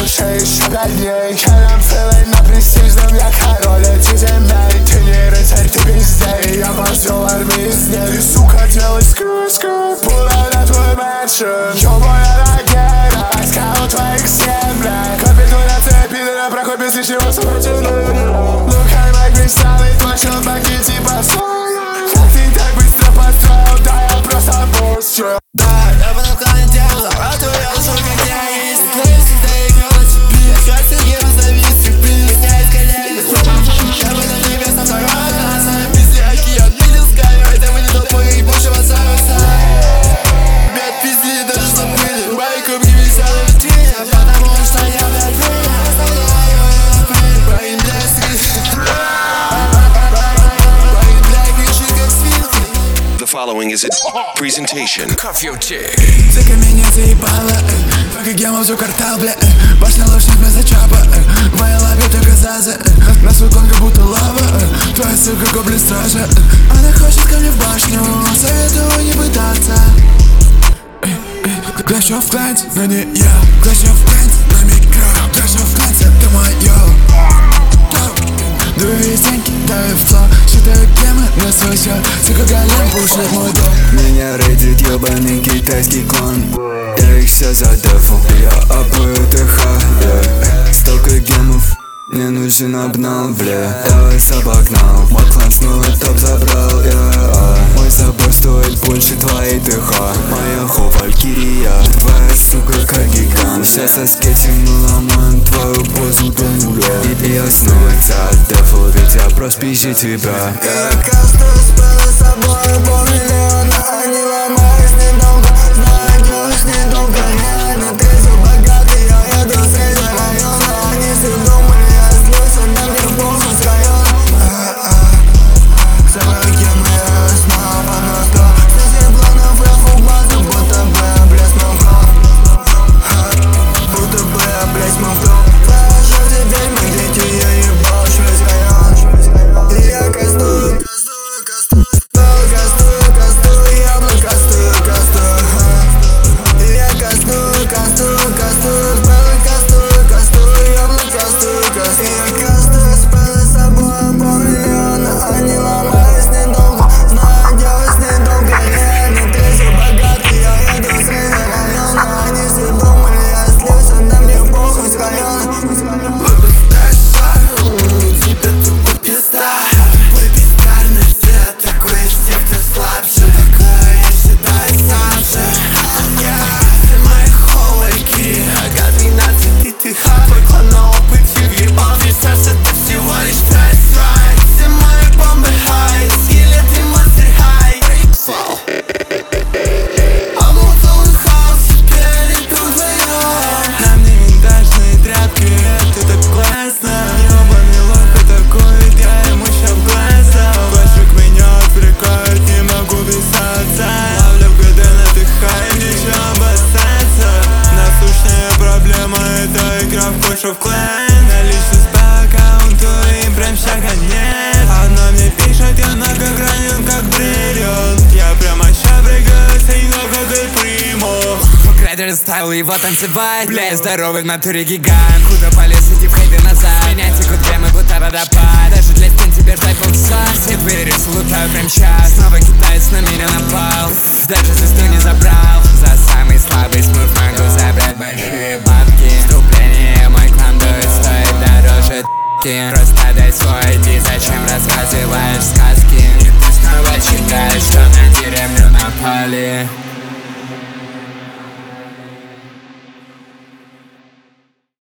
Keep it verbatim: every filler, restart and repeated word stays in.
лучше еще пять дней. I'm feeling на престижном, я король этих земель. Ты не рыцарь, ты пиздей. Я козел армии с ней. Сука, делай скру-скру. Пуля на твой мэншн. Ёбаная ракета, скал твоих землях. Капитуляция пидора, проход без лишнего сопротивления. Look, I'm like кристаллы, твой челбаки типа соя. Как ты так быстро построил, да я просто бустер. Да, я бы наклонен дело, а то я нашел, как я есть. Твои всегда играла тебе, как ты разновис, приплюс, я из колен. Я бы на небесном дорога, а сами пизди океан. Видел с камерой, там и не тот мой, и больше воцарился. Меня отпиздили, даже забыли. Мои кубки висят на витрине, потому что я, блядь, время оставляю ее пыль. Мои, блядь, скрипы. Мои, блядь, кричи, как свинки. The following is a presentation. Cuff your chick. Цыка меня заебала, э, пока гема всю картал, бля, э, башня лошадь вместо чапа, э, в моей лапе только заза, э, на свой кон как будто лава, э, твоя сука гоблин стража, э, она хочет ко мне в башню, советую не пытаться. Clash of Clans, но не я. Clash of Clans, на микро. Clash of Clans, это моё. Две стенки, дави в фло. Считаю гемы на свой счет. Сука голем пушит мой дом. Меня рейдит ебаный китайский клон. Я их все задефал. Я апаю ТХ, yeah. Столько гемов, мне нужен обнал, бля. Я вас обогнал, мой клан снова топ забрал, yeah. Мой забор стоит больше твоей ТХ. Моя хо валькирия, твоя сука как гигант. Сейчас со скетчем мы ломаем твою позу до нуля. И я снова задефал, ведь я просто пищу тебя, yeah. Я кастую спелы с собой полмиллиона, а не ломаюсь недолго. Знаю, делаешь недолго, реально ты за богатый. Я еду среди района, они все думали, я злюсь, а нам не похуй с района. Собрал гемы, я знал по на сто. Снеси планов, я фу базу, будто бы я блеснул в рот. Будто бы я блеснул в рот. Твоя теперь мы дети, я ебал весь район. И я кастую, кастую, кастую, кастую, кастую, яблоко кастую, кастую. И я кастую, кастую, кастую, спелы кастую, кастую, яблоко кастую, кастую. И я кастую спелы с собой полмиллиона, а не ломаюсь недолго. Знаю, делать недолго, реально ты же богатый. Я еду среди района, они все думали, я слюсь, а нам не похуй с района. Clash of Clans, наличность по аккаунту, им прям щага нет. Она мне пишет, я многогранен как бриллиант. Я прямо ща прыгаю, немного ты приму. Крадер стайл его танцевать, бля, я здоровый в натуре гигант. Куда полез, иди в хейты назад. Меня текут гемы, будто водопад. Даже для стен тебе ждать полчаса. Все двери слутаю прям сейчас. Снова китаец на меня напал. Даже звезду не забрал. За самый слабый смыв могу забрать большие бабки. Вступление, мой клан будет стоить дороже т***ки. Просто дай свой ай ди, зачем рассказываешь сказки? И ты снова читаешь, что на деревню напали.